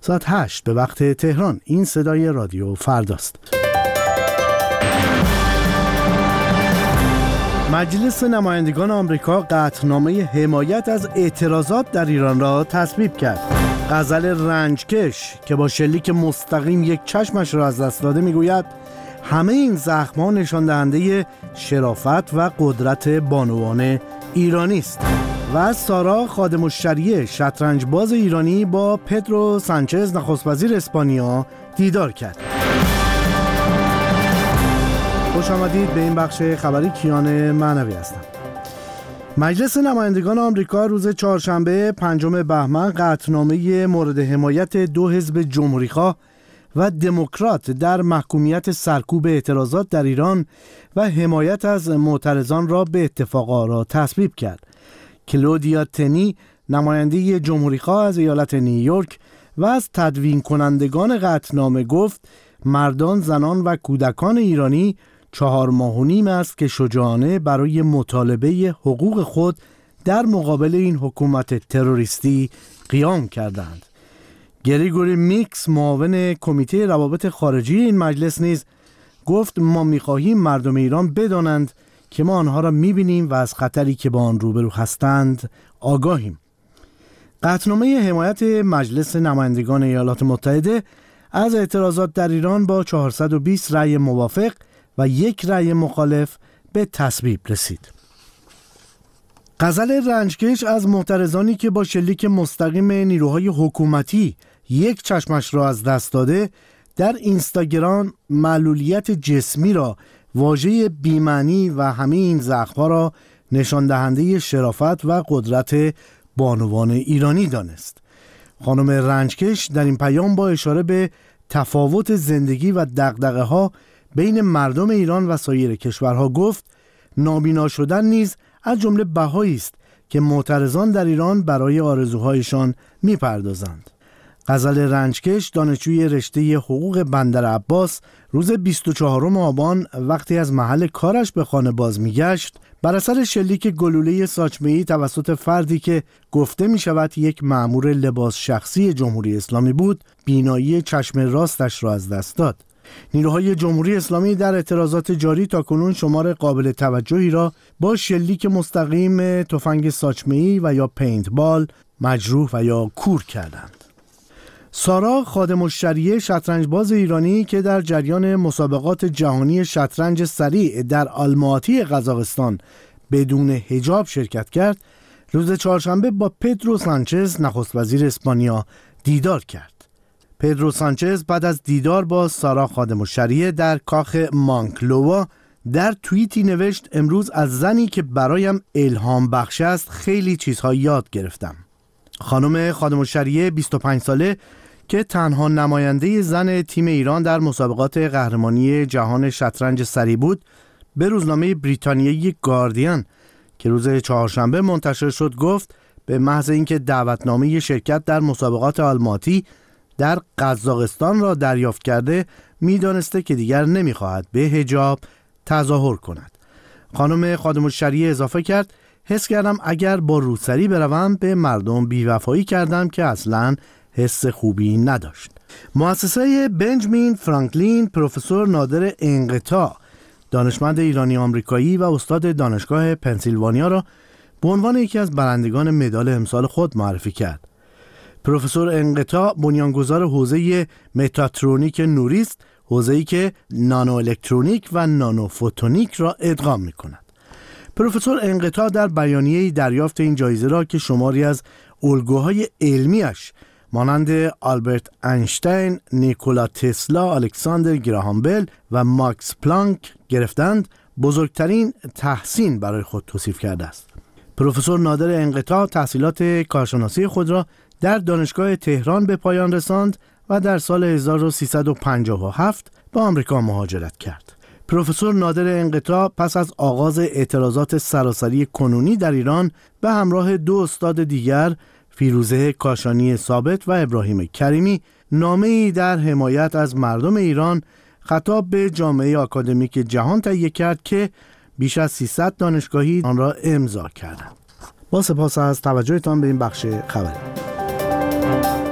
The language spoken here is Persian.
ساعت 8 به وقت تهران. این صدای رادیو فرداست. مجلس نمایندگان آمریکا قطعنامه حمایت از اعتراضات در ایران را تصویب کرد. غزل رنجکش که با شلیک مستقیم یک چشمش را از دست داده میگوید همه این زخم‌ها نشان دهنده شرافت و قدرت بانوان ایرانی است. و سارا خادم الشریعه شطرنجباز ایرانی با پدرو سانچز نخست وزیر اسپانیا دیدار کرد. خوش آمدید به این بخش خبری. کیان معنوی هستم. مجلس نمایندگان آمریکا روز چهارشنبه 5 بهمن قطعنامه مورد حمایت دو حزب جمهوری‌خواه و دموکرات در محکومیت سرکوب اعتراضات در ایران و حمایت از معترضان را به اتفاق آرا تصویب کرد. کلودیا تنی نماینده جمهوری‌خواه از ایالت نیویورک و از تدوین کنندگان قطعنامه گفت مردان، زنان و کودکان ایرانی 4.5 ماه است که شجاعانه برای مطالبه حقوق خود در مقابل این حکومت تروریستی قیام کردند. گریگوری میکس معاون کمیته روابط خارجی این مجلس نیز گفت ما می‌خواهیم مردم ایران بدانند که ما آنها را می‌بینیم و از خطری که با آن روبرو هستند آگاهیم. قطعنامه حمایت مجلس نمایندگان ایالات متحده از اعتراضات در ایران با 420 رأی موافق و 1 رأی مخالف به تصویب رسید. غزل رنجکش از معترضانی که با شلیک مستقیم نیروهای حکومتی یک چشمش را از دست داده در اینستاگرام معلولیت جسمی را واژه بی‌معنی و همه این زخم‌ها را نشان دهنده شرافت و قدرت بانوان ایرانی دانست. خانم رنجکش در این پیام با اشاره به تفاوت زندگی و دغدغه‌ها بین مردم ایران و سایر کشورها گفت نابینا شدن نیز از جمله بهایی است که معترضان در ایران برای آرزوهایشان می‌پردازند. غزل رنجکش دانشجوی رشته حقوق بندر عباس روز 24 آبان وقتی از محل کارش به خانه باز می‌گشت بر اثر شلیک گلوله ساچمه‌ای توسط فردی که گفته می‌شود یک مأمور لباس شخصی جمهوری اسلامی بود بینایی چشم راستش را از دست داد. نیروهای جمهوری اسلامی در اعتراضات جاری تاکنون شمار قابل توجهی را با شلیک مستقیم تفنگ ساچمه‌ای و یا پینتبال مجروح و یا کور کردند. سارا خادم الشریعه شطرنجباز ایرانی که در جریان مسابقات جهانی شطرنج سریع در آلماتی قزاقستان بدون حجاب شرکت کرد، روز چهارشنبه با پدرو سانچز نخست وزیر اسپانیا دیدار کرد. پدرو سانچز بعد از دیدار با سارا خادم الشریعه در کاخ مانکلووا در توییتی نوشت امروز از زنی که برایم الهام بخش است خیلی چیزها یاد گرفتم. خانم خادم الشریعه 25 ساله که تنها نماینده زن تیم ایران در مسابقات قهرمانی جهان شطرنج سری بود به روزنامه بریتانیایی گاردین که روز چهارشنبه منتشر شد گفت به محض اینکه دعوتنامه شرکت در مسابقات آلماتی در قزاقستان را دریافت کرده میدانسته که دیگر نمیخواهد به حجاب تظاهر کند. خانم خادم الشریعه اضافه کرد حس کردم اگر با روسری بروم به مردم بیوفایی کردم که اصلاً حس خوبی نداشت. مؤسسه بنجامین فرانکلین پروفسور نادر انقطاع دانشمند ایرانی آمریکایی و استاد دانشگاه پنسیلوانیا را به عنوان یکی از برندگان مدال امسال خود معرفی کرد. پروفسور انقطاع بنیانگذار حوزه متاترونیک نوری است، حوزه‌ای که نانو الکترونیک و نانو فوتونیک را ادغام می‌کند. پروفسور انقطاع در بیانیه‌ای دریافت این جایزه را که شماری از الگوهای علمیش مانند آلبرت اینشتین، نیکولا تسلا، الکساندر گراهام بل و ماکس پلانک گرفتند، بزرگترین تحسین برای خود توصیف کرده است. پروفسور نادر انقطاع تحصیلات کارشناسی خود را در دانشگاه تهران به پایان رساند و در سال 1357 به آمریکا مهاجرت کرد. پروفسور نادر انقطاع پس از آغاز اعتراضات سراسری کنونی در ایران به همراه دو استاد دیگر فیروزه کاشانی ثابت و ابراهیم کریمی نامه‌ای در حمایت از مردم ایران خطاب به جامعه آکادمیک جهان تهیه کرد که بیش از 300 دانشگاهی آن را امضا کردند. با سپاس از توجهتان به این بخش خبری.